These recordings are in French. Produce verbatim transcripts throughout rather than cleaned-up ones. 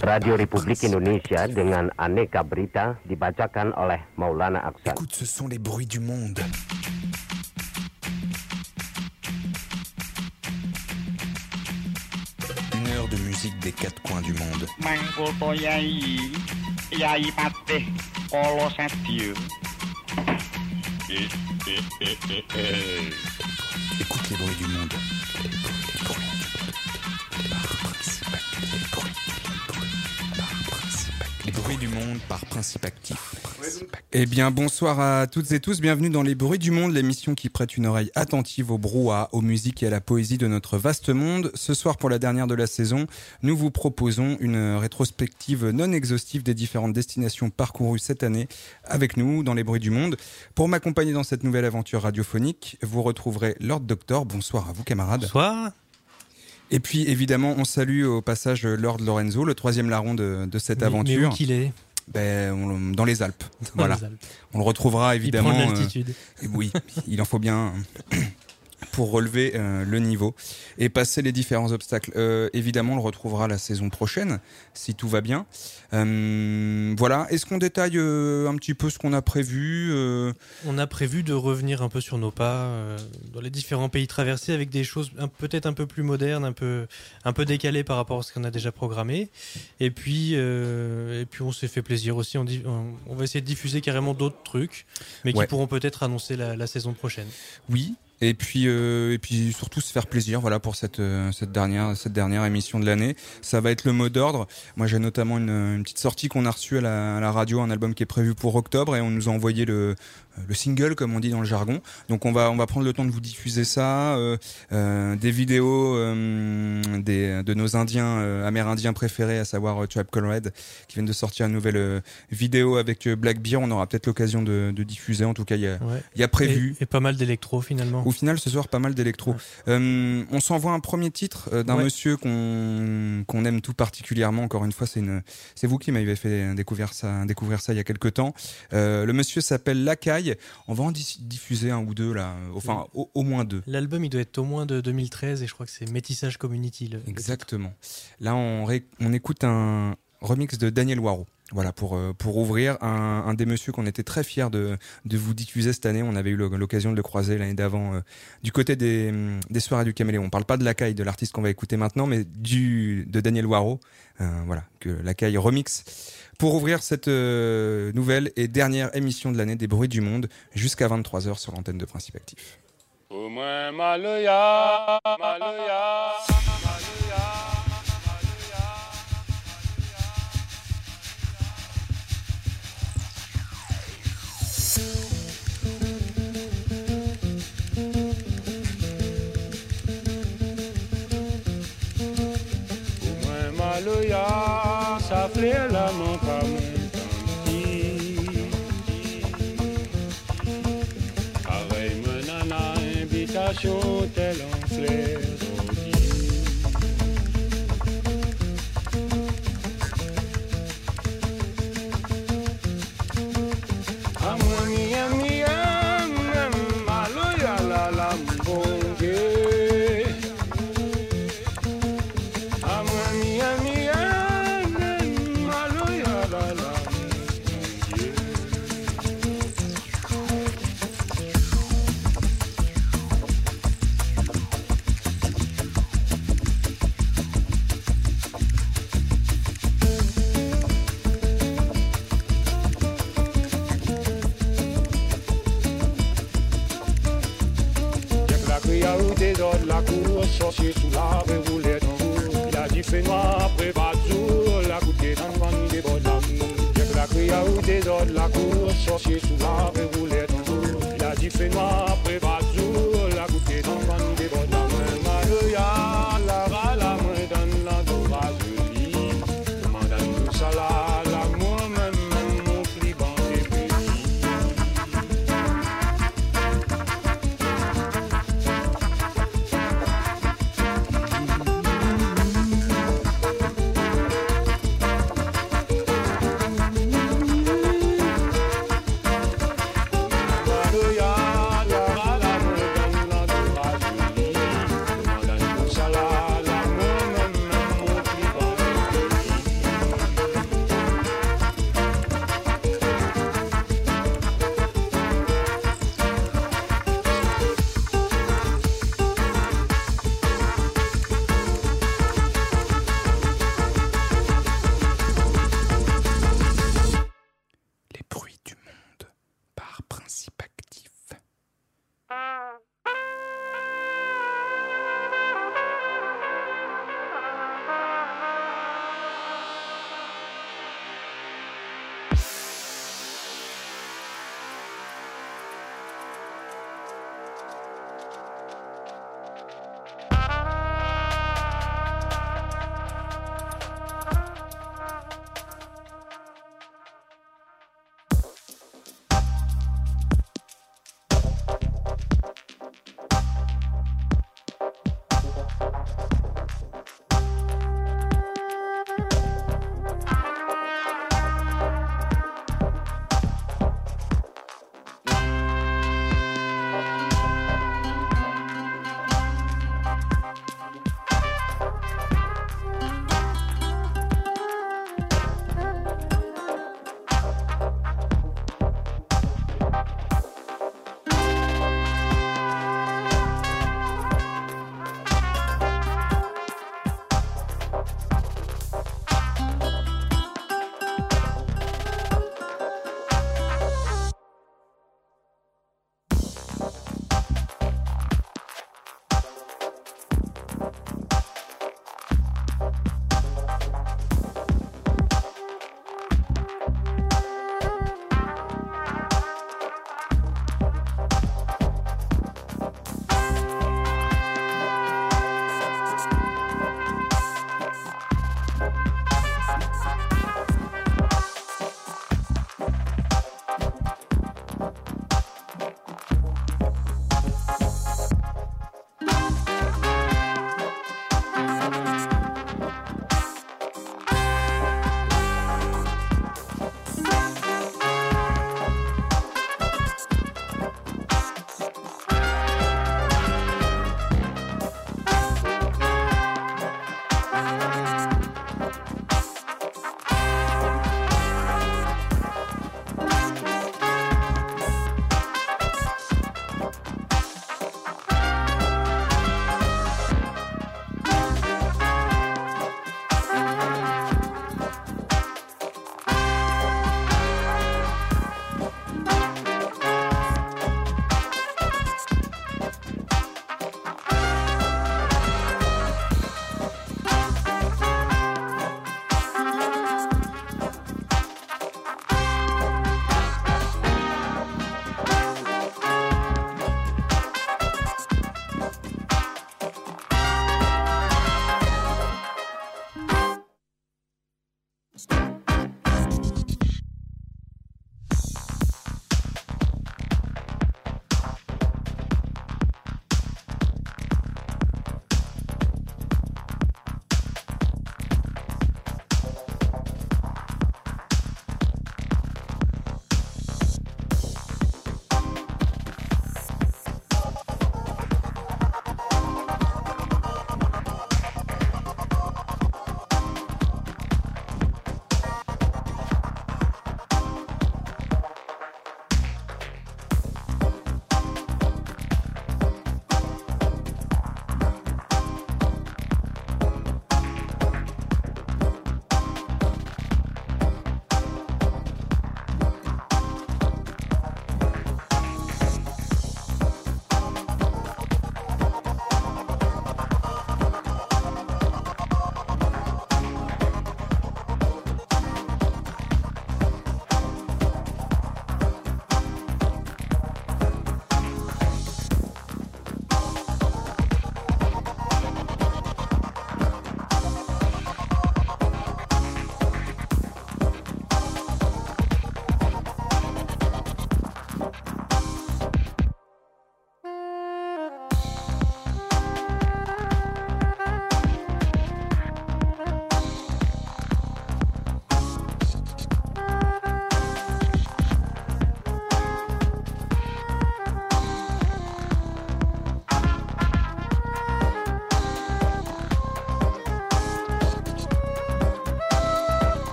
Radio Republik Indonesia dengan aneka berita dibacakan oleh Maulana Aksan. Écoute, ce sont les bruits du monde. Une heure de musique des quatre coins du monde. Mangkulto Yai, Yai Patih, Kolo Sadio. Écoute les bruits du monde. Les bruits du monde par principe actif. Eh bien, bonsoir à toutes et tous. Bienvenue dans Les Bruits du Monde, l'émission qui prête une oreille attentive au brouhaha, aux musiques et à la poésie de notre vaste monde. Ce soir, pour la dernière de la saison, nous vous proposons une rétrospective non exhaustive des différentes destinations parcourues cette année avec nous dans Les Bruits du Monde. Pour m'accompagner dans cette nouvelle aventure radiophonique, vous retrouverez Lord Doctor. Bonsoir à vous, camarades. Bonsoir. Et puis, évidemment, on salue au passage Lord Lorenzo, le troisième larron de, de cette mais, aventure. Mais où qu'il est ben, on, dans les Alpes. Dans voilà. les Alpes. On le retrouvera évidemment. Il prend de l'altitude. Euh, oui, il en faut bien pour relever euh, le niveau et passer les différents obstacles. Euh, évidemment, on le retrouvera la saison prochaine, si tout va bien. Euh, voilà. Est-ce qu'on détaille euh, un petit peu ce qu'on a prévu euh... On a prévu de revenir un peu sur nos pas euh, dans les différents pays traversés avec des choses un, peut-être un peu plus modernes, un peu, un peu décalées par rapport à ce qu'on a déjà programmé. Et puis, euh, et puis on s'est fait plaisir aussi. On, dit, on, on va essayer de diffuser carrément d'autres trucs, mais qui ouais. pourront peut-être annoncer la, la saison prochaine. Oui. Et puis, euh, et puis surtout se faire plaisir, voilà, pour cette euh, cette dernière cette dernière émission de l'année. Ça va être le mot d'ordre. Moi, j'ai notamment une, une petite sortie qu'on a reçue à la, à la radio, un album qui est prévu pour octobre, et on nous a envoyé le le single, comme on dit dans le jargon. Donc, on va on va prendre le temps de vous diffuser ça, euh, euh, des vidéos euh, des de nos Indiens euh, amérindiens préférés, à savoir euh, Tribe Called Red, qui viennent de sortir une nouvelle euh, vidéo avec euh, Black Bear. On aura peut-être l'occasion de, de diffuser. En tout cas, il y a ouais. il y a prévu et, et pas mal d'électro finalement. Au final, ce soir, pas mal d'électro. Ouais. Euh, on s'envoie un premier titre euh, d'un ouais. monsieur qu'on qu'on aime tout particulièrement. Encore une fois, c'est une, c'est vous qui m'avez fait découvrir ça, découvrir ça il y a quelques temps. Euh, le monsieur s'appelle Lacaille. On va en diffuser un ou deux là, enfin au, au moins deux. L'album, il doit être au moins de deux mille treize et je crois que c'est Métissage Community. Le, Exactement. Le là, on, ré, on écoute un remix de Daniel Waro. Voilà, pour pour ouvrir un, un des messieurs qu'on était très fiers de de vous diffuser cette année. On avait eu l'occasion de le croiser l'année d'avant euh, du côté des des soirées du Caméléon. On parle pas de Lacaille, de l'artiste qu'on va écouter maintenant, mais du de Daniel Waro. Euh, voilà, que Lacaille remix pour ouvrir cette euh, nouvelle et dernière émission de l'année des Bruits du Monde jusqu'à vingt-trois heures sur l'antenne de Principe Actif. Au moins Maloya, Maloya, Maloya. Maloya, ça fait la mon pareil menana invitation tel un flair la cour, sorcier sous l'arbre roulait en haut. Il a dit fait noir après Bazou, la goûté dans le vent des bords d'amour. J'ai que la cria ou des ordres, la cour, sorcier sous l'arbre roulait en haut. Il a dit fait noir après Bazou, la goûté dans le vent des bords d'amour. Maloya, la rala, moi dans l'entourage de lit. Demande à nous ça là, l'amour même, même mon pli bon des pays. Maloya, la rala, moi dans l'entourage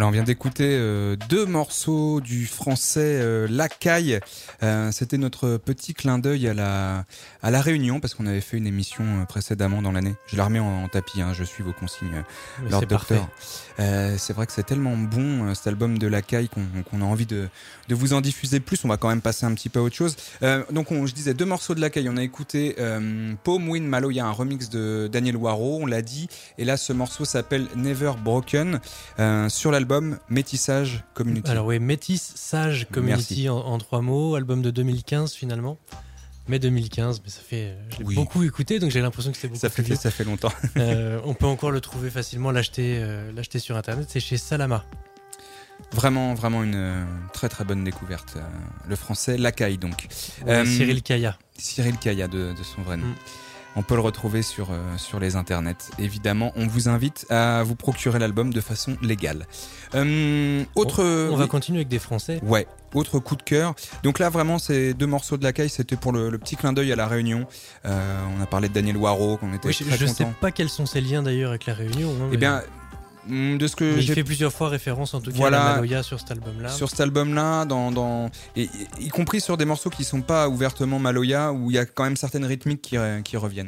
Alors on vient d'écouter euh, deux morceaux du français euh, La Caille. Euh, c'était notre petit clin d'œil à la à la Réunion parce qu'on avait fait une émission euh, précédemment dans l'année. Je la remets en, en tapis, hein, je suis vos consignes, euh, Lord Docteur. Euh, c'est vrai que c'est tellement bon euh, cet album de La Caille qu'on, qu'on a envie de de vous en diffuser plus. On va quand même passer un petit peu à autre chose. Euh, donc on, je disais deux morceaux de La Caille. On a écouté euh, Poem Win Maloya, un remix de Daniel Waro, on l'a dit. Et là ce morceau s'appelle Never Broken euh, sur la album Métissage Community. Alors oui, Métissage Community en, en trois mots, album de deux mille quinze finalement. Mais deux mille quinze, mais ça fait, je l'ai oui. beaucoup écouté, donc j'ai l'impression que c'était beaucoup ça fait, plus Ça fait longtemps. euh, on peut encore le trouver facilement, l'acheter, euh, l'acheter sur internet, c'est chez Salama. Vraiment, vraiment une euh, très très bonne découverte. Euh, le français, La Caille donc. Ouais, euh, Cyril Kaya. Cyril Kaya de, de son vrai nom. Mm. On peut le retrouver sur euh, sur les internets. Évidemment, on vous invite à vous procurer l'album de façon légale. Euh, autre, on, on va oui. continuer avec des Français. Ouais. Autre coup de cœur. Donc là, vraiment, ces deux morceaux de La Caille, c'était pour le, le petit clin d'œil à la Réunion. Euh, on a parlé de Daniel Waro, qu'on était oui, très je, je content. sais pas quels sont ses liens d'ailleurs avec la Réunion. Hein, eh bien. De ce que il j'ai fait plusieurs fois référence en tout cas voilà, à la Maloya sur cet album-là. Sur cet album-là, dans, dans et, y compris sur des morceaux qui sont pas ouvertement Maloya, où il y a quand même certaines rythmiques qui, qui reviennent.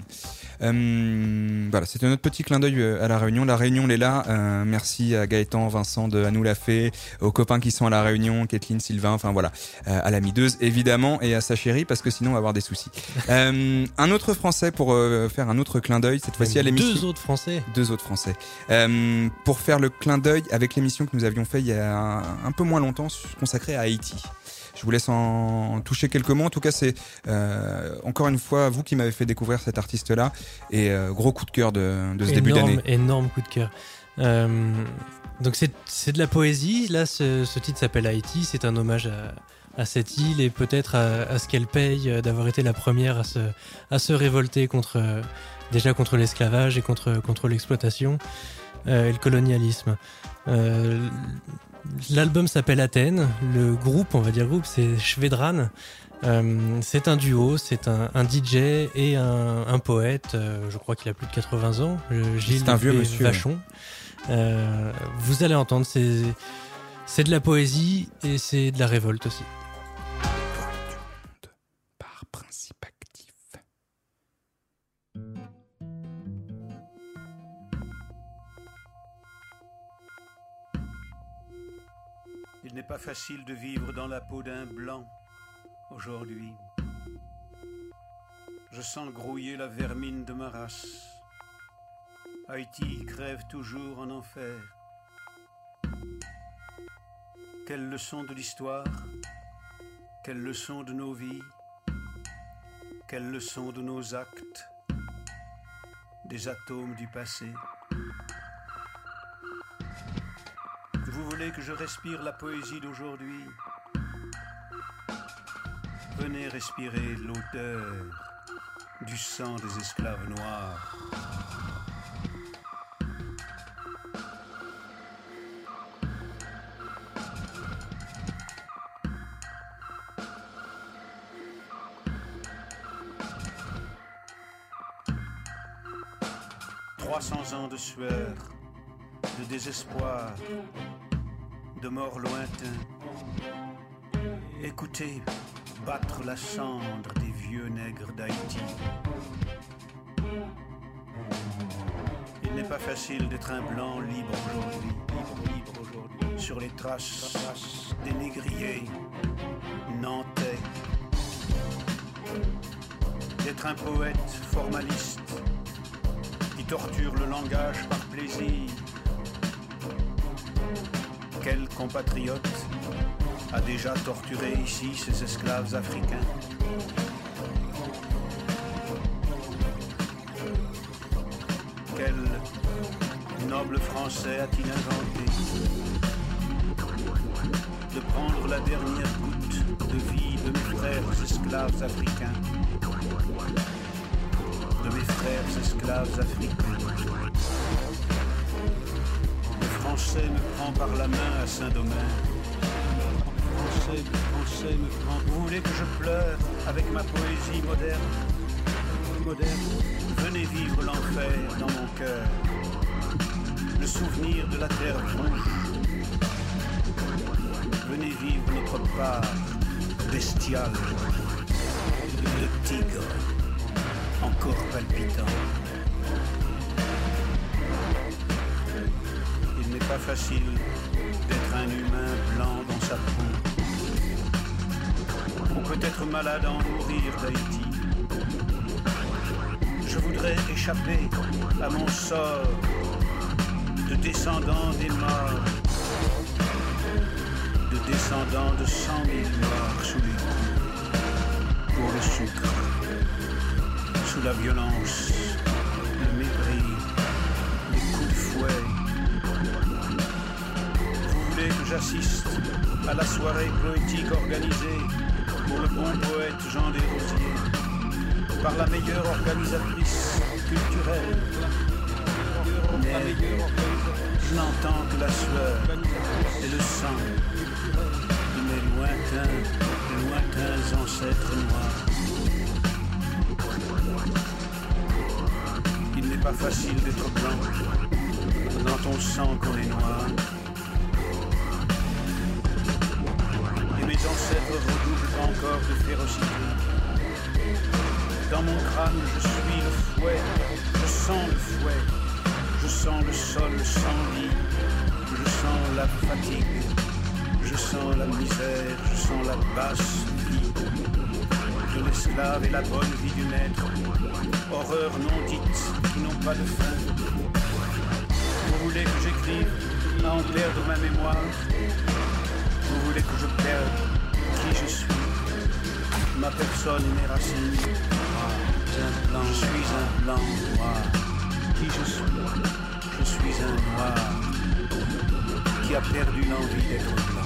Euh, voilà, c'était notre petit clin d'œil à la Réunion. La Réunion, elle est là. Euh, merci à Gaëtan, Vincent de Anou l'a fait, aux copains qui sont à la Réunion, Kathleen, Sylvain, enfin voilà, euh, à la mideuse évidemment et à sa chérie parce que sinon on va avoir des soucis. euh, un autre Français pour euh, faire un autre clin d'œil cette fois-ci à l'émission. Deux autres Français. Deux autres Français. Euh, pour faire le clin d'œil avec l'émission que nous avions fait il y a un, un peu moins longtemps consacrée à Haïti. Je vous laisse en toucher quelques mots. En tout cas, c'est euh, encore une fois vous qui m'avez fait découvrir cet artiste-là et euh, gros coup de cœur de, de ce énorme, début d'année. Énorme coup de cœur. Euh, donc c'est, c'est de la poésie. Là, ce, ce titre s'appelle Haïti. C'est un hommage à, à cette île et peut-être à, à ce qu'elle paye d'avoir été la première à se, à se révolter contre, déjà contre l'esclavage et contre, contre l'exploitation euh, et le colonialisme. Euh, L'album s'appelle Athènes, le groupe, on va dire groupe, c'est Shvedran. Euh, c'est un duo, c'est un, un D J et un, un poète, euh, je crois qu'il a plus de quatre-vingts ans, Gilles c'est un vieux monsieur. Vachon. Euh, vous allez entendre, c'est, c'est de la poésie et c'est de la révolte aussi. Par principe actif. Il n'est pas facile de vivre dans la peau d'un blanc aujourd'hui. Je sens grouiller la vermine de ma race. Haïti crève toujours en enfer. Quelle leçon de l'histoire, quelle leçon de nos vies, quelle leçon de nos actes, des atomes du passé. Vous voulez que je respire la poésie d'aujourd'hui? Venez respirer l'odeur du sang des esclaves noirs. Trois cents ans de sueur, de désespoir, de mort lointain. Écoutez battre la cendre des vieux nègres d'Haïti. Il n'est pas facile d'être un blanc libre aujourd'hui, libre, libre aujourd'hui, sur les traces des négriers nantais. D'être un poète formaliste qui torture le langage par plaisir. Quel compatriote a déjà torturé ici ses esclaves africains? Quel noble Français a-t-il inventé de prendre la dernière goutte de vie de mes frères esclaves africains, de mes frères esclaves africains? Le Français me prend par la main à Saint-Domingue. Le Français, le Français me prend. Vous voulez que je pleure avec ma poésie moderne? Moderne. Venez vivre l'enfer dans mon cœur. Le souvenir de la terre rouge, venez vivre notre part bestiale. Le tigre, encore palpitant. Il n'est pas facile d'être un humain blanc dans sa peau. On peut être malade à en mourir d'Haïti. Je voudrais échapper à mon sort de descendant des morts, de descendant de cent mille morts sous les coups, pour le sucre, sous la violence, le mépris, les coups de fouet. Vous voulez que j'assiste à la soirée poétique organisée pour le bon poète Jean Desrosiers, par la meilleure organisatrice culturelle. Mais je n'entends que la sueur et le sang de mes lointains, lointains ancêtres noirs. Il n'est pas facile d'être blanc quand on sent qu'on est noir. Et mes ancêtres redoublent encore de férocité. Dans mon crâne, je suis le fouet, je sens le fouet, je sens le sol sans vie, je sens la fatigue, je sens la misère, je sens la basse vie de l'esclave et la bonne vie du maître, horreurs non dites qui n'ont pas de fin. Vous voulez que j'écrive à en perdre ma mémoire? Vous voulez que je perde qui je suis, ma personne et mes racines? Blanc, je suis un blanc noir. Qui je suis? Je suis un noir qui a perdu l'envie d'être blanc.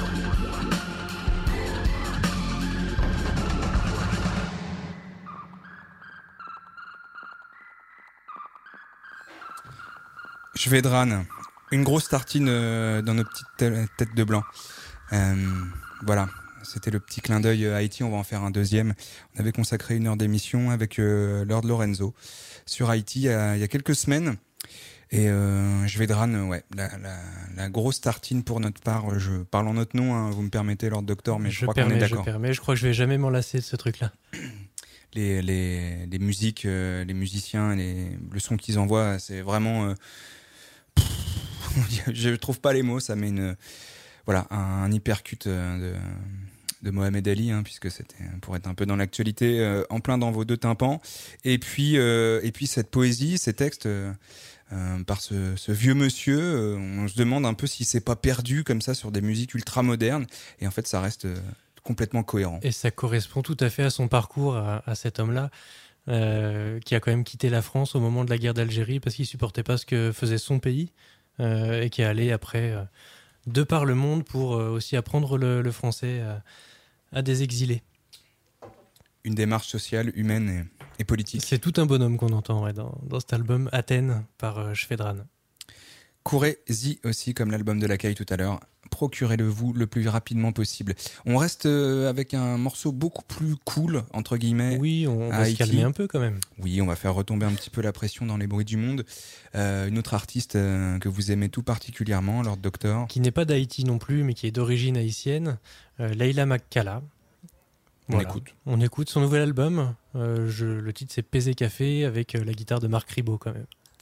Shvedran, une grosse tartine euh, dans nos petites têtes de blanc. Euh, voilà. C'était le petit clin d'œil Haïti, on va en faire un deuxième. On avait consacré une heure d'émission avec euh, Lord Lorenzo sur Haïti il y a, il y a quelques semaines. Et euh, Shvedran, ouais, la, la, la grosse tartine pour notre part. Je parle en notre nom, hein, vous me permettez, Lord Doctor, mais je, je crois permets, qu'on est d'accord. Je permets, je crois que je vais jamais m'en lasser de ce truc-là. Les, les, les musiques, euh, les musiciens, les, le son qu'ils envoient, c'est vraiment... Euh, pff, je trouve pas les mots, ça met une... Voilà, un, un hypercut de... de Mohamed Ali, hein, puisque c'était pour être un peu dans l'actualité, euh, en plein dans vos deux tympans. Et puis, euh, et puis cette poésie, ces textes, euh, euh, par ce, ce vieux monsieur, euh, on se demande un peu si c'est pas perdu comme ça sur des musiques ultra modernes. Et en fait, ça reste euh, complètement cohérent. Et ça correspond tout à fait à son parcours, à, à cet homme-là, euh, qui a quand même quitté la France au moment de la guerre d'Algérie parce qu'il supportait pas ce que faisait son pays, euh, et qui est allé après euh, de par le monde pour euh, aussi apprendre le, le français à, à des exilés. Une démarche sociale, humaine et, et politique. C'est tout un bonhomme qu'on entend ouais, dans, dans cet album Athènes par euh, Shvedran. Courez-y aussi, comme l'album de la Caille tout à l'heure. Procurez-le vous le plus rapidement possible. On reste euh, avec un morceau beaucoup plus cool, entre guillemets. Oui, on va Haïti. se calmer un peu quand même. Oui, on va faire retomber un petit peu la pression dans les bruits du monde. Euh, une autre artiste euh, que vous aimez tout particulièrement, Lord Doctor. Qui n'est pas d'Haïti non plus, mais qui est d'origine haïtienne, euh, Leila Makkala. Voilà. On écoute. On écoute son nouvel album. Euh, je, le titre c'est Pesé Café avec euh, la guitare de Marc Ribot quand même.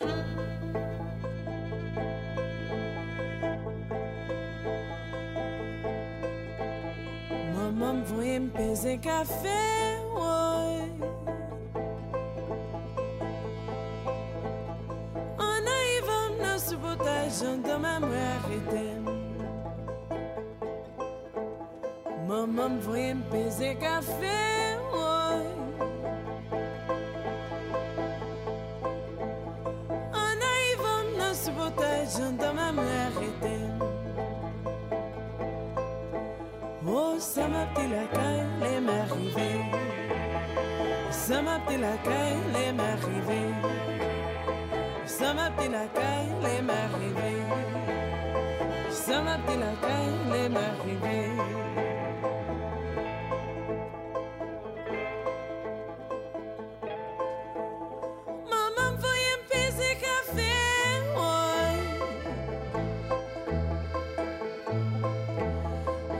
Maman voye m'pese café, ouais. En arrivant dans ce potage, j'entends ma mère arrêter. Maman voye m'pese café, ouais. En arrivant dans ce potage, j'entends ma mère arrêter. Oh, ça m'a pris la caille, les m'arriver. Ça m'a pris la caille, les m'arriver. Ça m'a pris la caille, les m'arriver. Ça m'a pris la caille, les m'arriver. Maman, voyez me peser café, ouais.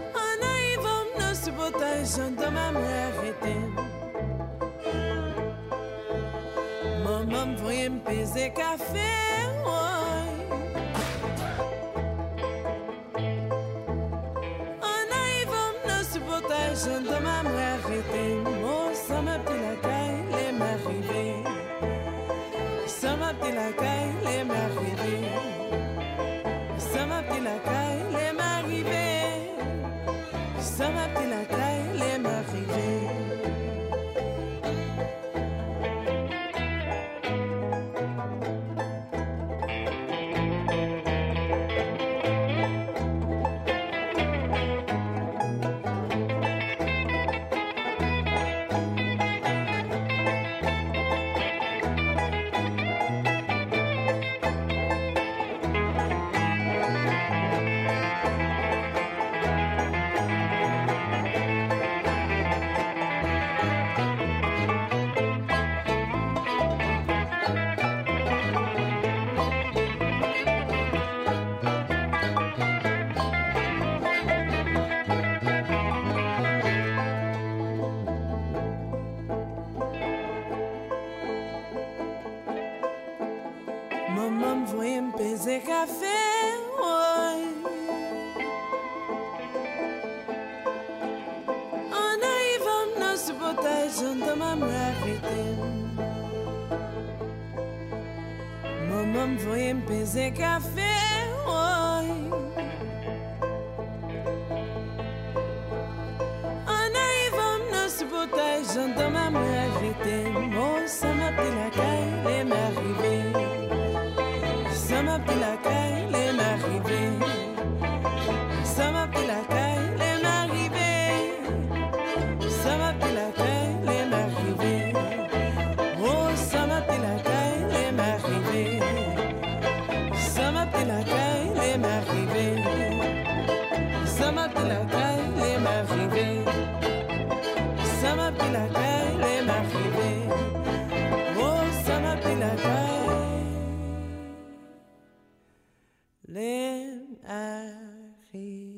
Maman voyait me peser café, ouais. En arrivant, ne supportais je de ma mère arrêter. Oh, ça m'a pris la caille, les m'arriver. Ça m'a pris la caille, les m'arriver. Ça m'a pris la caille, les m'arriver. Ça m'a pris la caille, les m'arriver. Maman me voyait me peser café, ouais. En arrivant, ne supportais je de ma mère arrêter. Maman me voyait me peser café, ouais. En arrivant, ne supportais je de ma mère arrêter. Oh, ça m'a pris la caille, les m'arriver. Ça m'a pris la caille, les m'arriver. Ça m'a pris la caille, les m'arriver. Ça m'a pris la caille, les m'arriver. Oh, ça m'a pris la caille, les m'arriver. Ça m'a pris la caille, les m'arriver. Ça m'a pris la caille, les m'arriver. Ça m'a pris la caille, les m'arriver. Oh, ça m'a pris la caille. Les arrivées.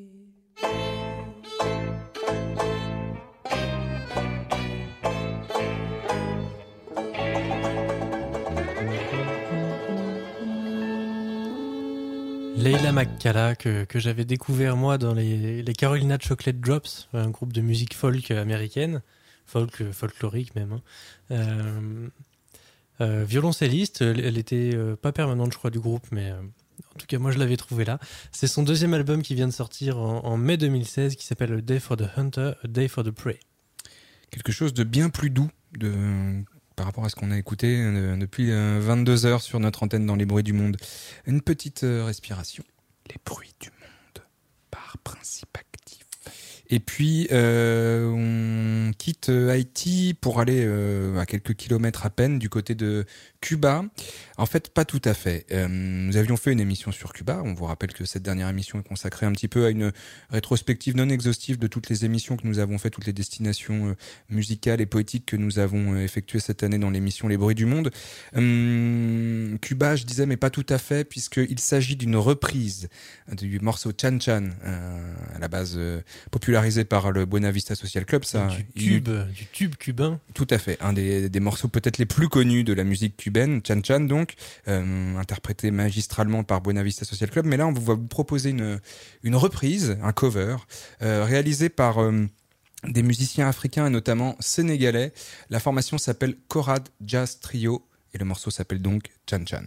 Leila McCalla, que, que j'avais découvert moi dans les, les Carolina Chocolate Drops, un groupe de musique folk américaine, folk folklorique même. Hein. Euh, euh, violoncelliste, elle, elle était euh, pas permanente je crois du groupe, mais euh, en tout cas moi je l'avais trouvée là. C'est son deuxième album qui vient de sortir en, en mai deux mille seize qui s'appelle A Day for the Hunter, A Day for the Prey. Quelque chose de bien plus doux de... par rapport à ce qu'on a écouté euh, depuis euh, vingt-deux heures sur notre antenne dans les bruits du monde. Une petite euh, respiration. Les bruits du monde, par principe actif. Et puis, euh, on quitte Haïti pour aller euh, à quelques kilomètres à peine du côté de Cuba. En fait, pas tout à fait. Euh, nous avions fait une émission sur Cuba. On vous rappelle que cette dernière émission est consacrée un petit peu à une rétrospective non exhaustive de toutes les émissions que nous avons fait, toutes les destinations euh, musicales et poétiques que nous avons euh, effectuées cette année dans l'émission Les Bruits du Monde. Euh, Cuba, je disais, mais pas tout à fait, puisqu'il s'agit d'une reprise du morceau Chan Chan, euh, à la base euh, popularisé par le Buena Vista Social Club. Ça, du tube, il... du tube cubain. Tout à fait. Un des, des morceaux peut-être les plus connus de la musique cubaine, Chan Chan donc, euh, interprété magistralement par Buena Vista Social Club. Mais là, on va vous proposer une, une reprise, un cover, euh, réalisé par euh, des musiciens africains et notamment sénégalais. La formation s'appelle Korad Jazz Trio et le morceau s'appelle donc Chan Chan.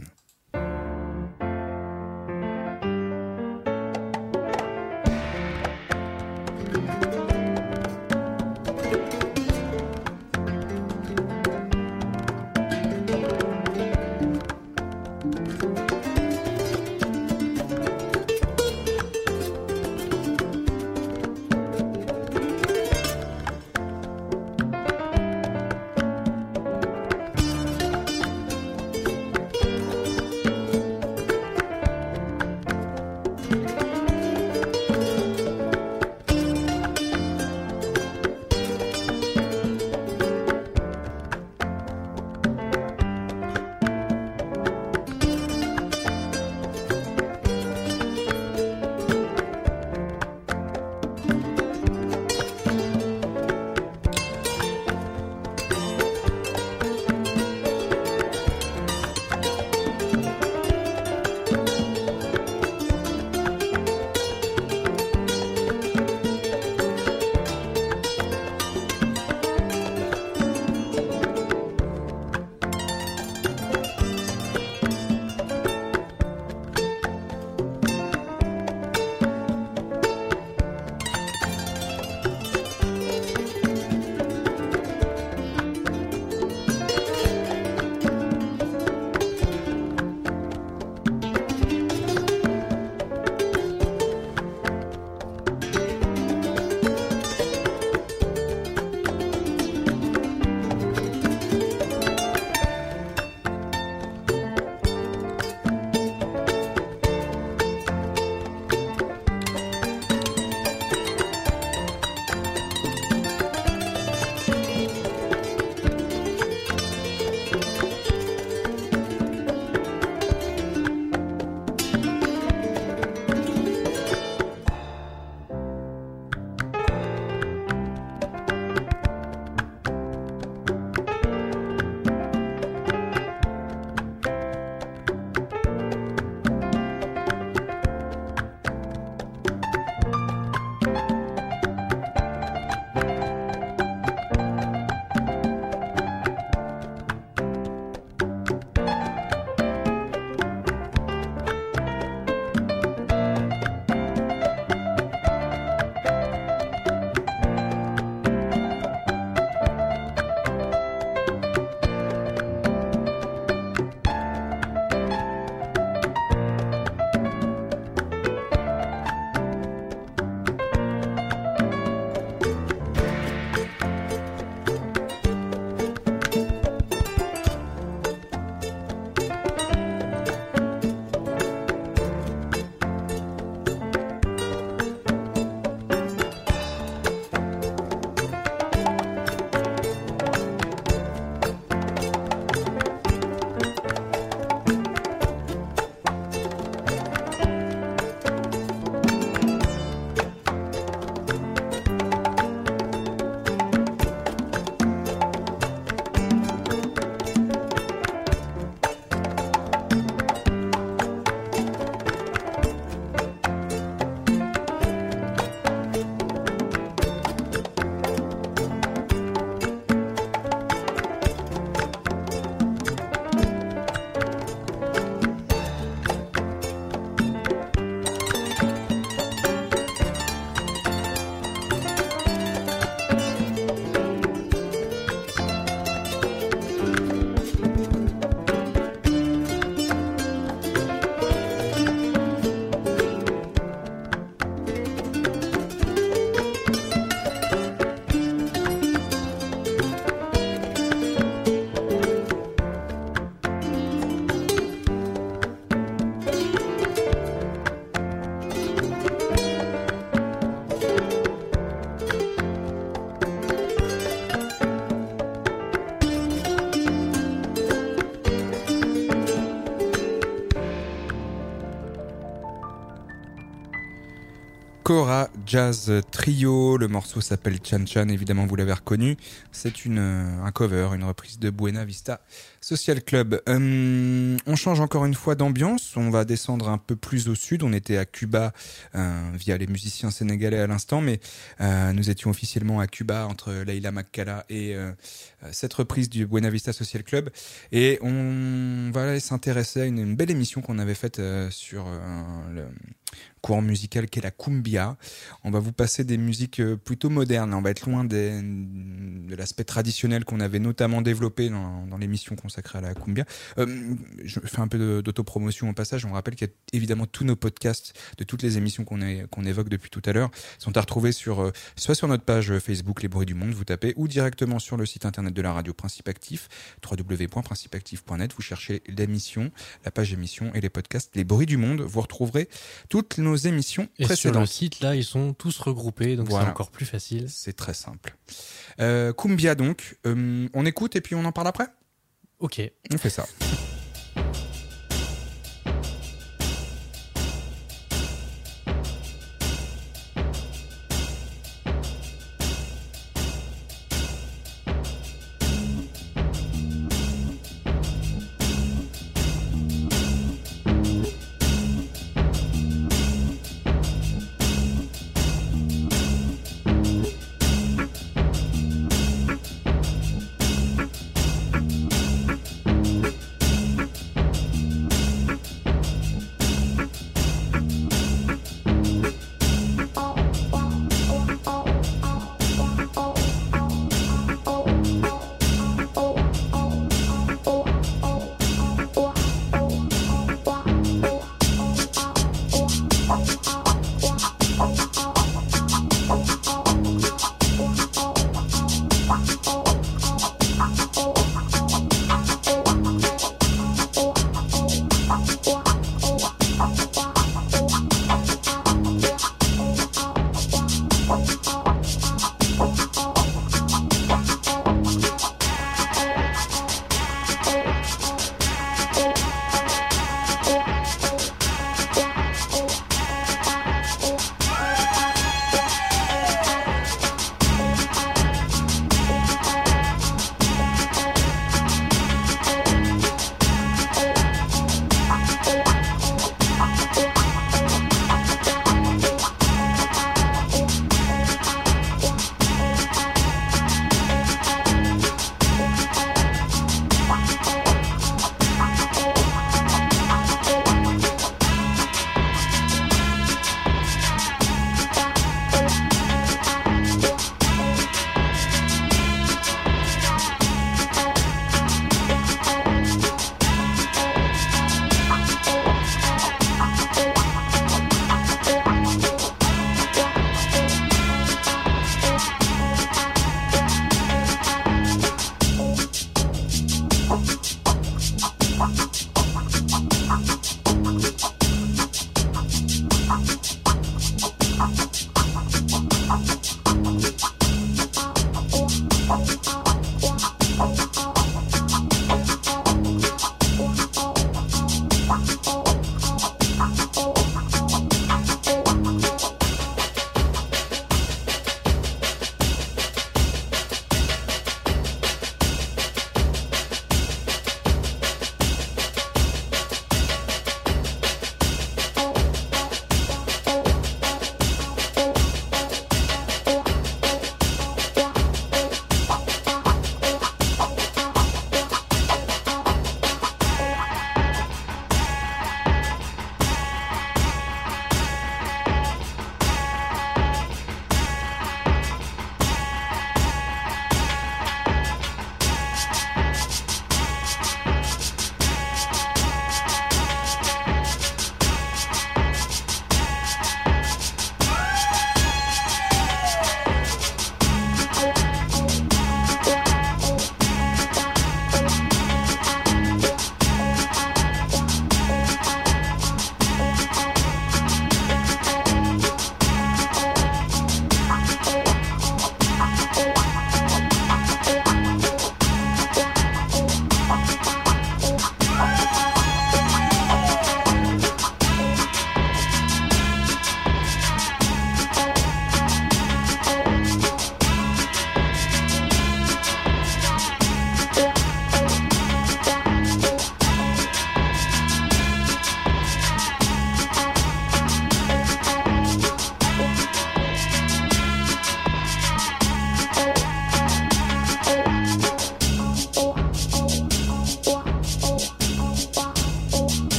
Cora Jazz Trio. Le morceau s'appelle Chan Chan, évidemment vous l'avez reconnu. C'est une, un cover, une reprise de Buena Vista Social Club. Euh, on change encore une fois d'ambiance, on va descendre un peu plus au sud. On était à Cuba euh, via les musiciens sénégalais à l'instant, mais euh, nous étions officiellement à Cuba entre Leila Makkala et euh, cette reprise du Buena Vista Social Club. Et on va aller s'intéresser à une, une belle émission qu'on avait faite euh, sur euh, le courant musical qu'est la cumbia. On va vous passer des musiques plutôt modernes. On va être loin des, de l'aspect traditionnel qu'on avait notamment développé dans, dans l'émission consacrée à la cumbia. Euh, je fais un peu de, d'autopromotion au passage. On rappelle qu'il y a évidemment tous nos podcasts de toutes les émissions qu'on, est, qu'on évoque depuis tout à l'heure sont à retrouver sur, soit sur notre page Facebook Les Bruits du Monde, vous tapez, ou directement sur le site internet de la radio Principe Actif, w w w point principe actif point net. Vous cherchez l'émission, la page émission et les podcasts Les Bruits du Monde. Vous retrouverez toutes nos émissions et précédentes. Sur le site, là, ils sont tous regroupés, donc voilà. C'est encore plus facile. C'est très simple. Euh, cumbia donc, euh, on écoute et puis on en parle après ? Ok. On fait ça.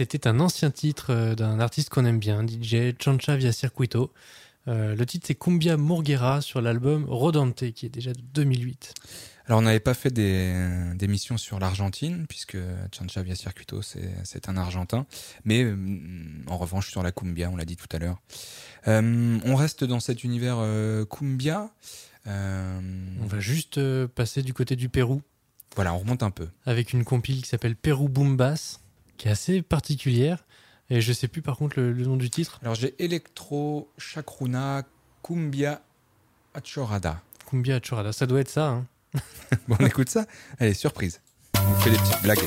c'était un ancien titre euh, d'un artiste qu'on aime bien, D J Chancha via Circuito. Euh, le titre c'est Cumbia Murguera sur l'album Rodante qui est déjà de deux mille huit. Alors on n'avait pas fait des, des missions sur l'Argentine puisque Chancha via Circuito c'est, c'est un Argentin, mais euh, en revanche sur la cumbia, on l'a dit tout à l'heure. Euh, on reste dans cet univers euh, cumbia. Euh... On va juste euh, passer du côté du Pérou. Voilà, on remonte un peu. Avec une compile qui s'appelle Pérou Boom Bass, qui est assez particulière. Et je sais plus par contre le, le nom du titre. Alors j'ai Electro Chacruna Cumbia Achorada. Cumbia Achorada, ça doit être ça. Hein. Bon, on écoute ça. Allez, surprise. On fait des petites blagues.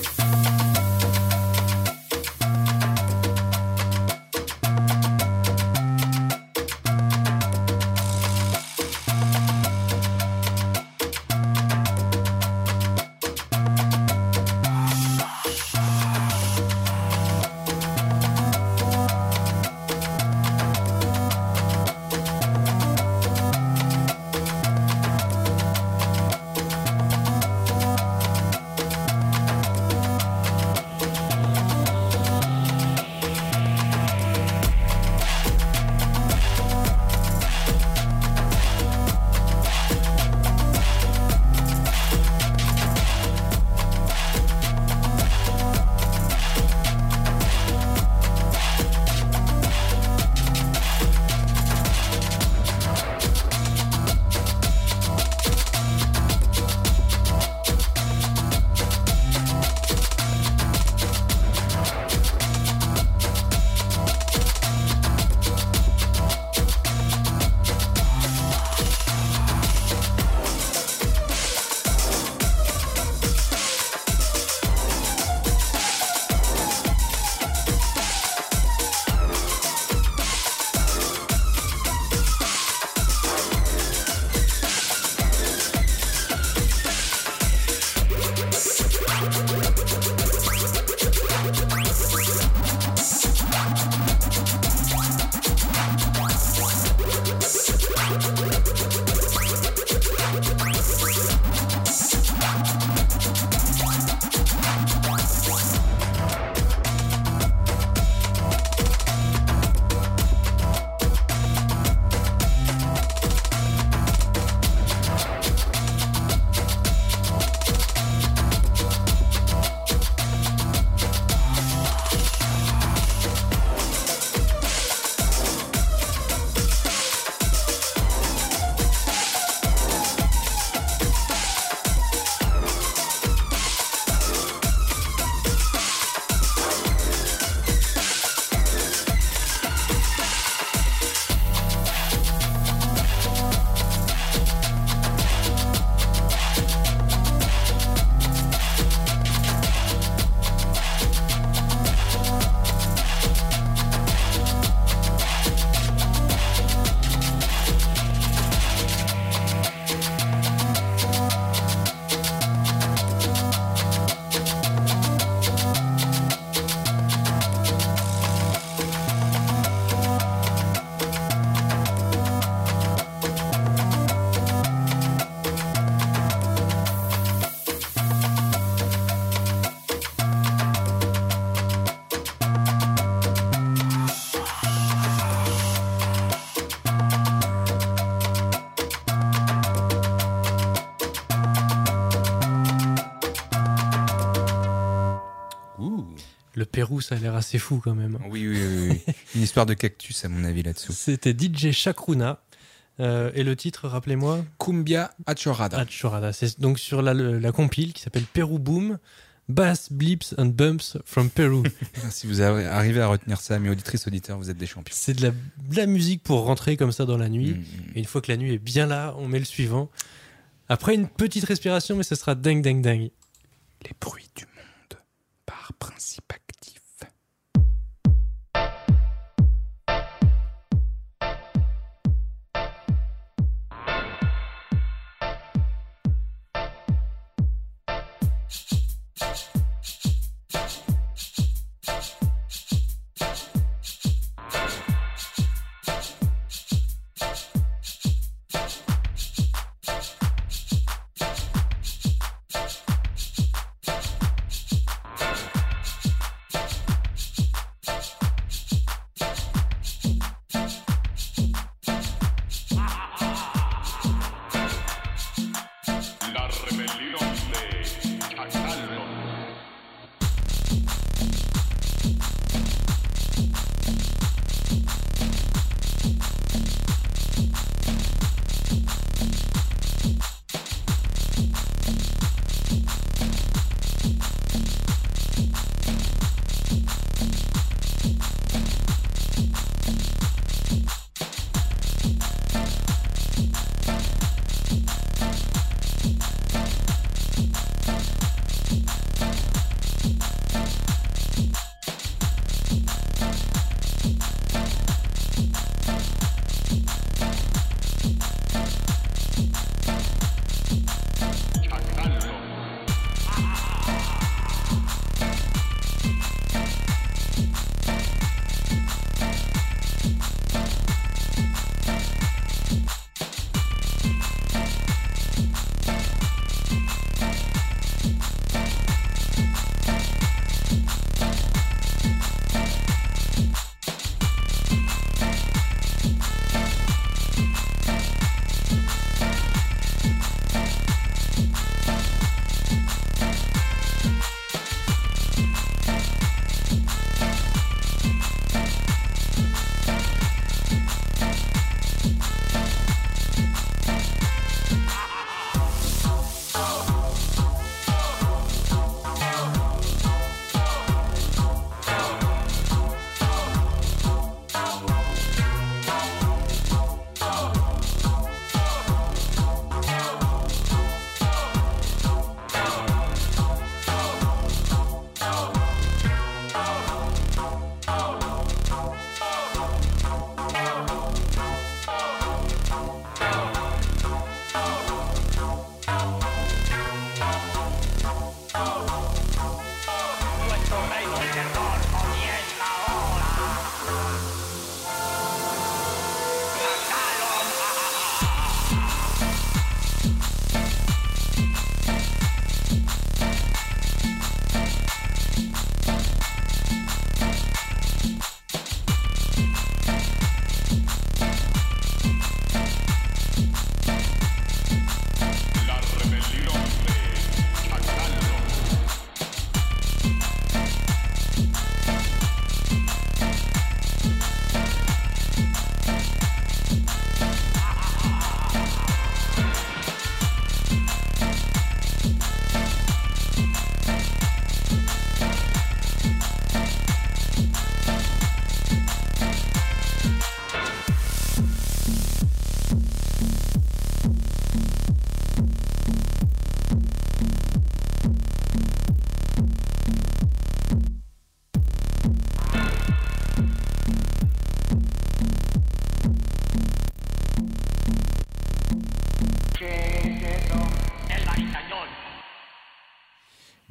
Le Pérou, ça a l'air assez fou quand même. Oui, oui, oui. oui. Une histoire de cactus, à mon avis, là-dessous. C'était D J Chacruna. Euh, et le titre, rappelez-moi Cumbia Achorada. Achorada. C'est donc sur la, la compile qui s'appelle Pérou Boom, Bass, Blips and Bumps from Peru. Si vous arrivez à retenir ça, mes auditrices, auditeurs, vous êtes des champions. C'est de la, de la musique pour rentrer comme ça dans la nuit. Mmh. Et une fois que la nuit est bien là, on met le suivant. Après une petite respiration, mais ça sera dingue, dingue, dingue. Les bruits du monde par principe actif.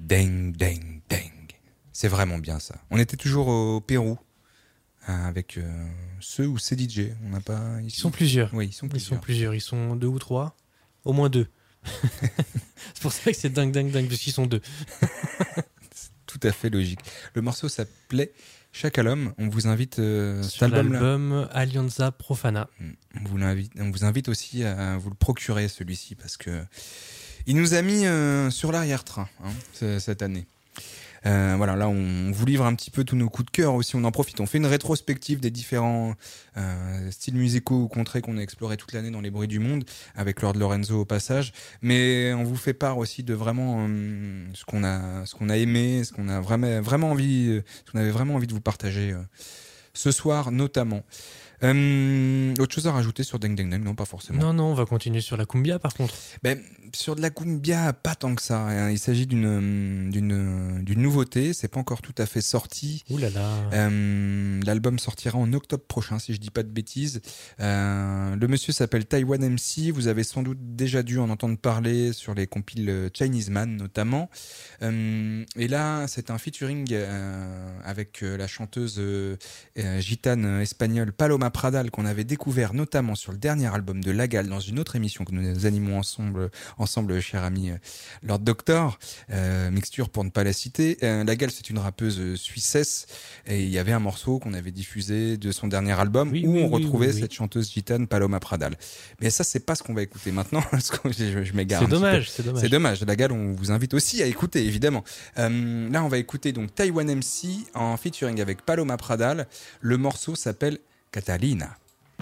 Deng, deng, deng. C'est vraiment bien ça. On était toujours au Pérou euh, avec euh, ceux ou ces D J. On n'a pas. Ils sont plusieurs. Oui, ils sont Ils plusieurs. sont plusieurs. Ils sont deux ou trois. Au moins deux. C'est pour ça que c'est dingue, dingue, dingue, parce qu'ils sont deux. C'est tout à fait logique. Le morceau s'appelait Chacalhomme. On vous invite euh, cet Sur album-là. l'album Alianza Profana. On vous, l'invite, on vous invite aussi à vous le procurer, celui-ci, parce que il nous a mis euh, sur l'arrière-train hein, c- cette année. Euh, voilà, là, on vous livre un petit peu tous nos coups de cœur aussi. On en profite. On fait une rétrospective des différents euh, styles musicaux ou contrées qu'on a explorés toute l'année dans les bruits du monde, avec Lord Lorenzo au passage. Mais on vous fait part aussi de vraiment euh, ce qu'on a, ce qu'on a aimé, ce qu'on a vraiment, vraiment envie, euh, ce qu'on avait vraiment envie de vous partager euh, ce soir, notamment. Euh, autre chose à rajouter sur Deng Deng Deng? Non, pas forcément. Non, non, on va continuer sur la cumbia par contre. Ben, sur de la cumbia, pas tant que ça. Hein. Il s'agit d'une, d'une, d'une nouveauté. C'est pas encore tout à fait sorti. Ouh là là. Euh, l'album sortira en octobre prochain, si je dis pas de bêtises. Euh, le monsieur s'appelle Taiwan M C. Vous avez sans doute déjà dû en entendre parler sur les compiles Chinese Man, notamment. Euh, et là, c'est un featuring euh, avec la chanteuse euh, euh, gitane espagnole Paloma Pradal, qu'on avait découvert notamment sur le dernier album de Lagal, dans une autre émission que nous animons ensemble, ensemble cher ami euh, Lord Doctor, euh, mixture pour ne pas la citer. Euh, Lagal, c'est une rappeuse suissesse, et il y avait un morceau qu'on avait diffusé de son dernier album Oui, où oui, on oui, retrouvait oui, oui. cette chanteuse gitane Paloma Pradal. Mais ça, c'est pas ce qu'on va écouter maintenant, parce que je, je m'égare. C'est un petit dommage, peu. c'est dommage. C'est dommage. Lagal, on vous invite aussi à écouter, évidemment. Euh, là, on va écouter donc Taiwan M C en featuring avec Paloma Pradal. Le morceau s'appelle Catalina.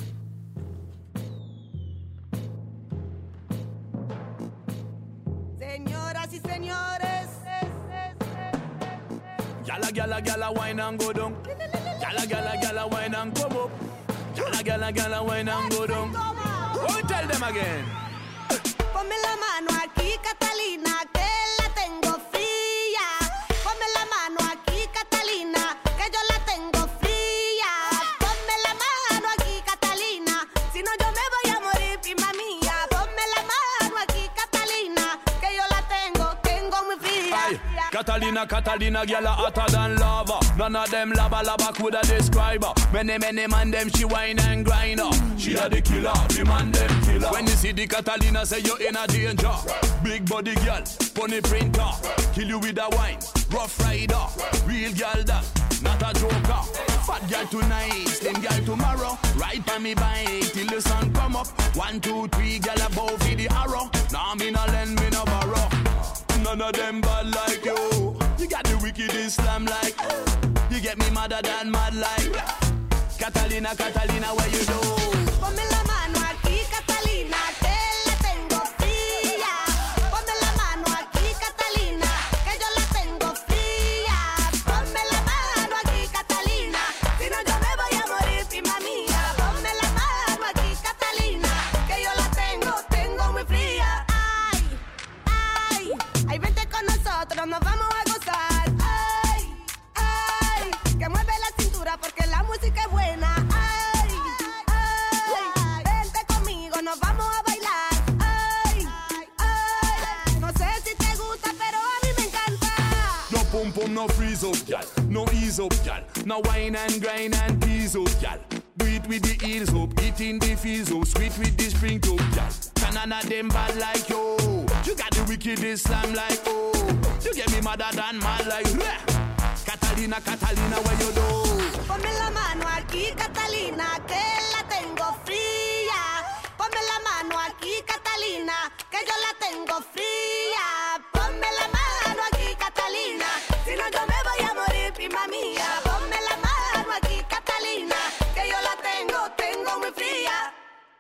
Señoras y señores, Gala gala gala wine and go down. Gala gala gala wine and come up. Gala gala gala wine and go down. Go and tell them again. ponme la mano aquí, Catalina, que la tengo fría. Ponme la mano aquí, Catalina, que yo la tengo fría. Ponme la mano aquí, Catalina, si no yo me voy a morir, prima mía. Ponme la mano aquí, Catalina, que yo la tengo, tengo muy fría. Aye. Catalina, Catalina, gyal a hotter than lava. None of them lava lava coulda describe her. Many, many man them she whine and grind her. She a the killer, the man them killer. When you see the Catalina, say you in a danger. Big body gyal, funny printer. Kill you with a wine, rough rider. Real gyal that, not a joker. Fat gyal tonight, slim gyal tomorrow. Ride by me bike till the sun come up. One, two, three, gyal above for the arrow. Nah, me no lend, me no borrow. None of them bad like you. You got the wicked Islam like. You get me madder than mad like. Catalina, Catalina, where you do? Ponme la mano aquí, Catalina, que la tengo fría. Ponme la mano aquí, Catalina, que yo la tengo fría. Ponme la mano aquí, Catalina, si no yo me voy a morir, prima mía. Ponme la mano aquí, Catalina, que yo la tengo, tengo muy fría. Ay, ay, ay, vente con nosotros, nos vamos a gozar. Ay, ay, que mueve la cintura porque la música es buena. Ay, ay, vente conmigo, nos vamos a bailar. Ay, ay, no sé si te gusta, pero a mí me encanta. No pum pum, no freeze up, gal. No ease up, gal. No wine and grind and tease up, gal. Do it with the heels up, eating the fizz up, sweet with the spring up, gal. None of them bad like you. You got the wicked Islam like oh. You get me madder than mad like bleh. Catalina, Catalina, where you do? Ponme la mano aquí, Catalina, que la tengo fría. Ponme la mano aquí, Catalina, que yo la tengo fría. Ponme la mano aquí, Catalina, si no yo me voy a morir, prima mía. Ponme la mano aquí, Catalina, que yo la tengo, tengo muy fría.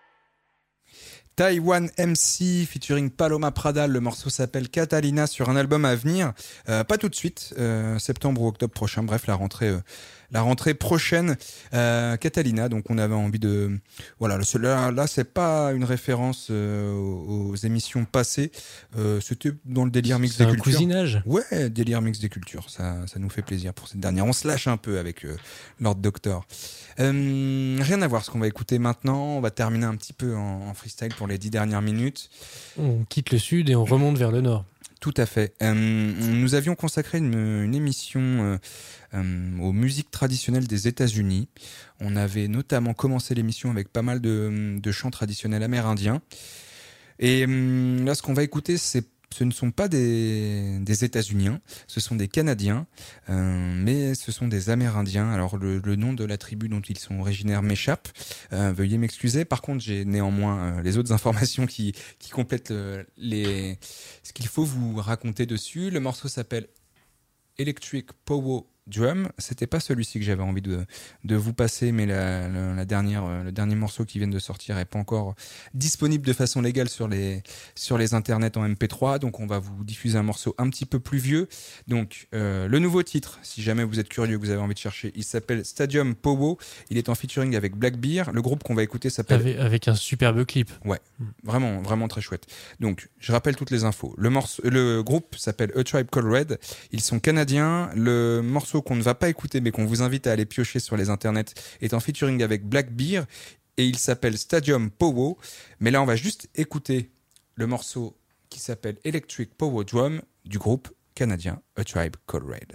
Taiwan M C featuring Paloma Pradal. Le morceau s'appelle Catalina sur un album à venir. Euh, pas tout de suite, euh, septembre ou octobre prochain. Bref, la rentrée, euh, la rentrée prochaine. Euh, Catalina. Donc, on avait envie de. Voilà, là, là c'est pas une référence euh, aux, aux émissions passées. Euh, c'était dans le délire mix C'est des un cultures. cousinage. Ouais, délire mix des cultures. Ça, ça nous fait plaisir pour cette dernière. On se lâche un peu avec euh, Lord Doctor. Euh, rien à voir ce qu'on va écouter maintenant. On va terminer un petit peu en, en freestyle pour les dix dernières minutes. On quitte le sud et on remonte vers le nord. Tout à fait. Euh, nous avions consacré une, une émission euh, euh, aux musiques traditionnelles des États-Unis. On avait notamment commencé l'émission avec pas mal de, de chants traditionnels amérindiens. Et euh, là, ce qu'on va écouter, c'est ce ne sont pas des, des États-Uniens, ce sont des Canadiens, euh, mais ce sont des Amérindiens. Alors le, le nom de la tribu dont ils sont originaires m'échappe, euh, veuillez m'excuser. Par contre, j'ai néanmoins euh, les autres informations qui, qui complètent euh, les, ce qu'il faut vous raconter dessus. Le morceau s'appelle Electric Power Drum. C'était pas celui-ci que j'avais envie de, de vous passer, mais la, la, la dernière, le dernier morceau qui vient de sortir est pas encore disponible de façon légale sur les, sur les internets en M P trois. Donc on va vous diffuser un morceau un petit peu plus vieux. Donc euh, le nouveau titre, si jamais vous êtes curieux, que vous avez envie de chercher, il s'appelle Stadium Powo. Il est en featuring avec Blackbeard. Le groupe qu'on va écouter s'appelle... Avec, avec un superbe clip. Ouais, vraiment, vraiment très chouette. Donc je rappelle toutes les infos. Le, morceau, le groupe s'appelle A Tribe Called Red. Ils sont canadiens. Le morceau qu'on ne va pas écouter mais qu'on vous invite à aller piocher sur les internets est en featuring avec Blackbeard et il s'appelle Stadium Powo. Mais là on va juste écouter le morceau qui s'appelle Electric Power Drum du groupe canadien A Tribe Called Red.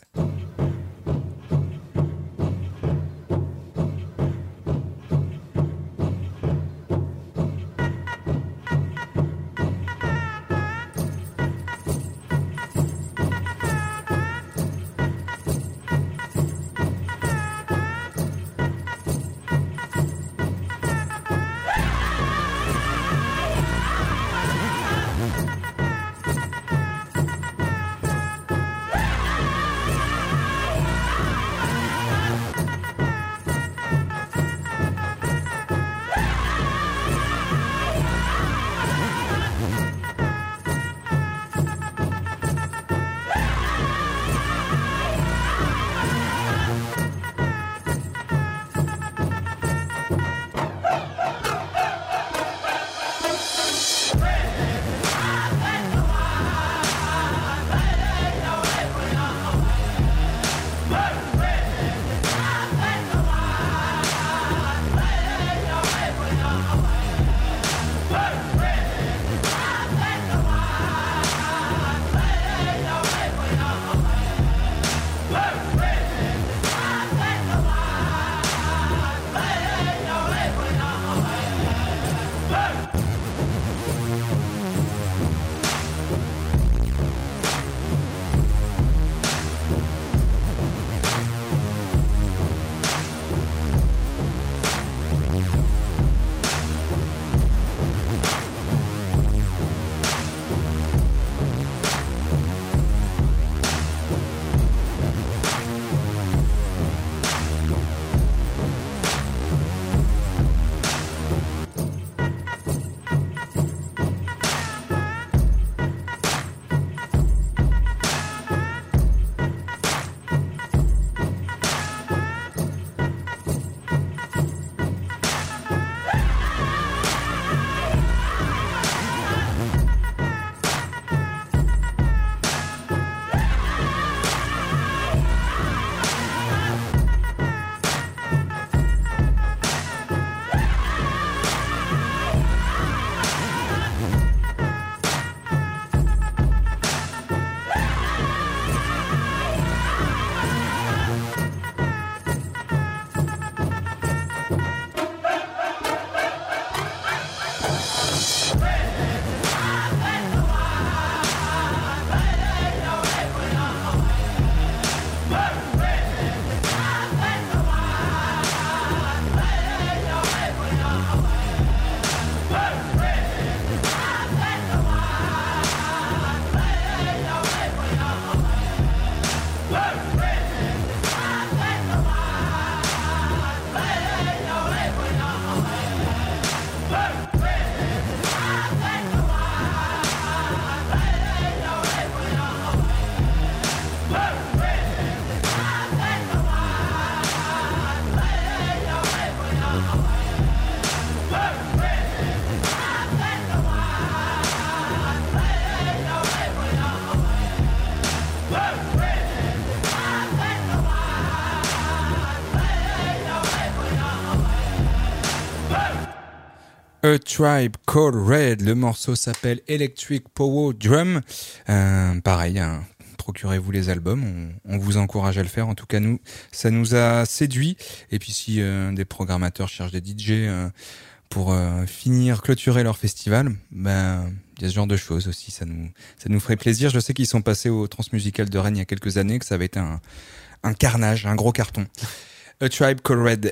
A Tribe Called Red, le morceau s'appelle Electric Power Drum. Euh, pareil, hein, procurez-vous les albums, on, on vous encourage à le faire. En tout cas, nous, ça nous a séduit. Et puis si euh, des programmateurs cherchent des D J euh, pour euh, finir, clôturer leur festival, ben il y a ce genre de choses aussi. Ça nous, ça nous ferait plaisir. Je sais qu'ils sont passés au Transmusical de Rennes il y a quelques années, que ça avait été un, un carnage, un gros carton. A Tribe Called Red.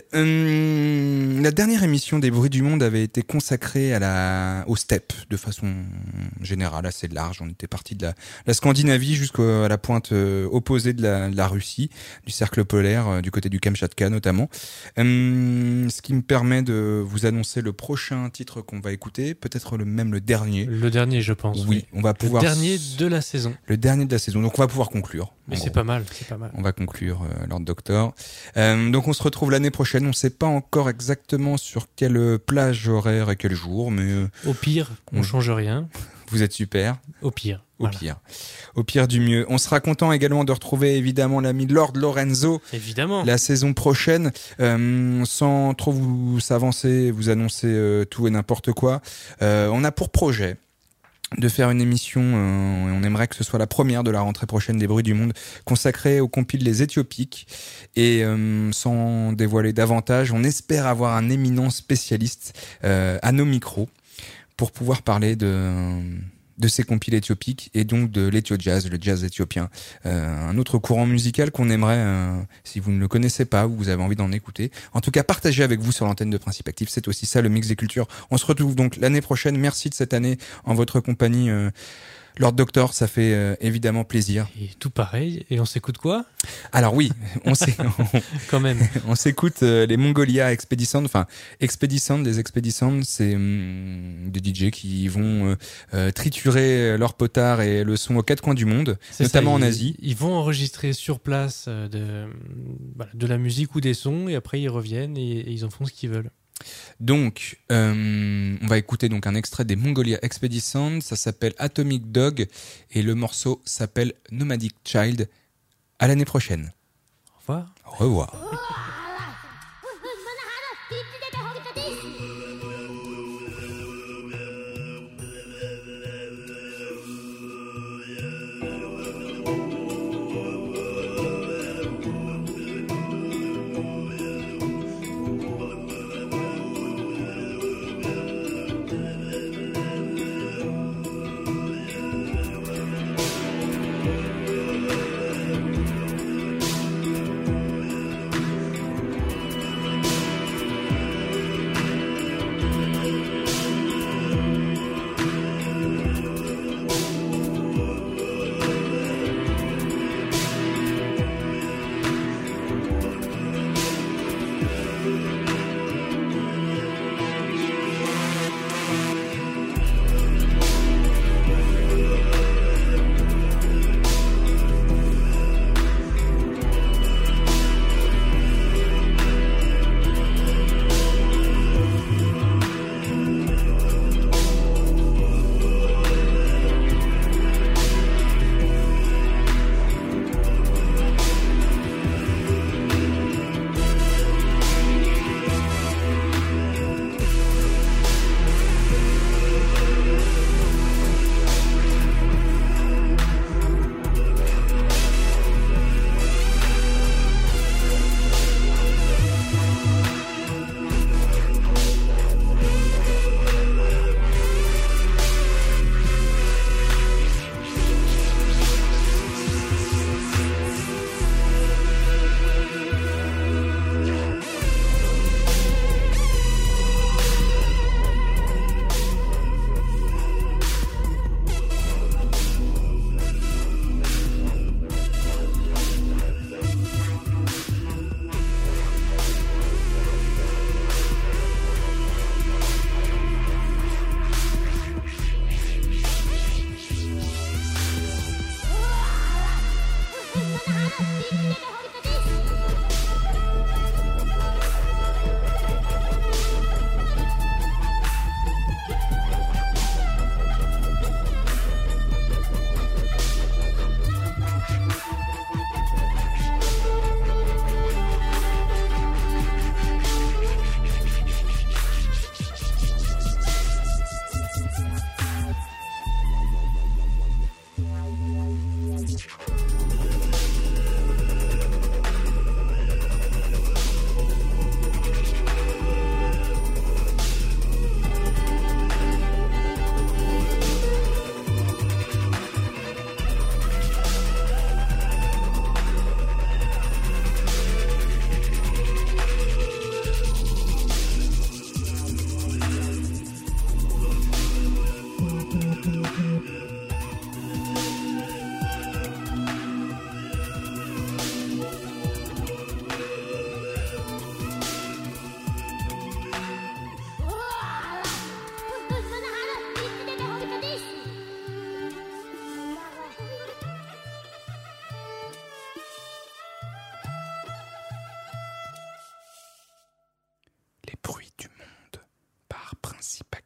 Hum, la dernière émission des Bruits du Monde avait été consacrée à la, au steppe, de façon générale, assez large. On était parti de la, la Scandinavie jusqu'à la pointe euh, opposée de la, de la Russie, du cercle polaire, euh, du côté du Kamchatka notamment. Hum, ce qui me permet de vous annoncer le prochain titre qu'on va écouter, peut-être le, même le dernier. Le dernier, je pense. Oui, oui. on va pouvoir. Le dernier de la saison. Le dernier de la saison. Donc on va pouvoir conclure. Mais c'est pas mal, c'est pas mal. On va conclure, euh, Lord Doctor. Euh, donc on se retrouve l'année prochaine. On ne sait pas encore exactement sur quelle plage horaire et quel jour, mais euh, au pire, on, on change rien. Vous êtes super. Au pire. Au voilà. pire. Au pire du mieux. On sera content également de retrouver évidemment l'ami Lord Lorenzo. Évidemment. La saison prochaine. Euh, sans trop vous s'avancer, vous annoncer euh, tout et n'importe quoi. Euh, on a pour projet de faire une émission, euh, on aimerait que ce soit la première de la rentrée prochaine des Bruits du Monde, consacrée aux compiles Les Éthiopiques. Et euh, sans dévoiler davantage, on espère avoir un éminent spécialiste euh, à nos micros pour pouvoir parler de, de ces compiles éthiopiques et donc de l'éthio-jazz, le jazz éthiopien. Euh, un autre courant musical qu'on aimerait, euh, si vous ne le connaissez pas ou vous avez envie d'en écouter, en tout cas partager avec vous sur l'antenne de Principe Actif. C'est aussi ça le mix des cultures. On se retrouve donc l'année prochaine. Merci de cette année en votre compagnie. Euh, Lord Doctor, ça fait euh, évidemment plaisir. Et tout pareil. Et on s'écoute quoi ? Alors oui, on s'est, on, quand même. On s'écoute euh, les Mongolia Expedisound. Enfin, Expedisound, les Expedisound, c'est hum, des D J qui vont euh, euh, triturer leur potard et le son aux quatre coins du monde, c'est notamment ça, en ils, Asie. Ils vont enregistrer sur place de, voilà, de la musique ou des sons et après ils reviennent et, et ils en font ce qu'ils veulent. Donc, euh, on va écouter donc un extrait des Mongolia Expedisound. Ça s'appelle Atomic Dog et le morceau s'appelle Nomadic Child. À l'année prochaine. Au revoir. Au revoir. Principe actif.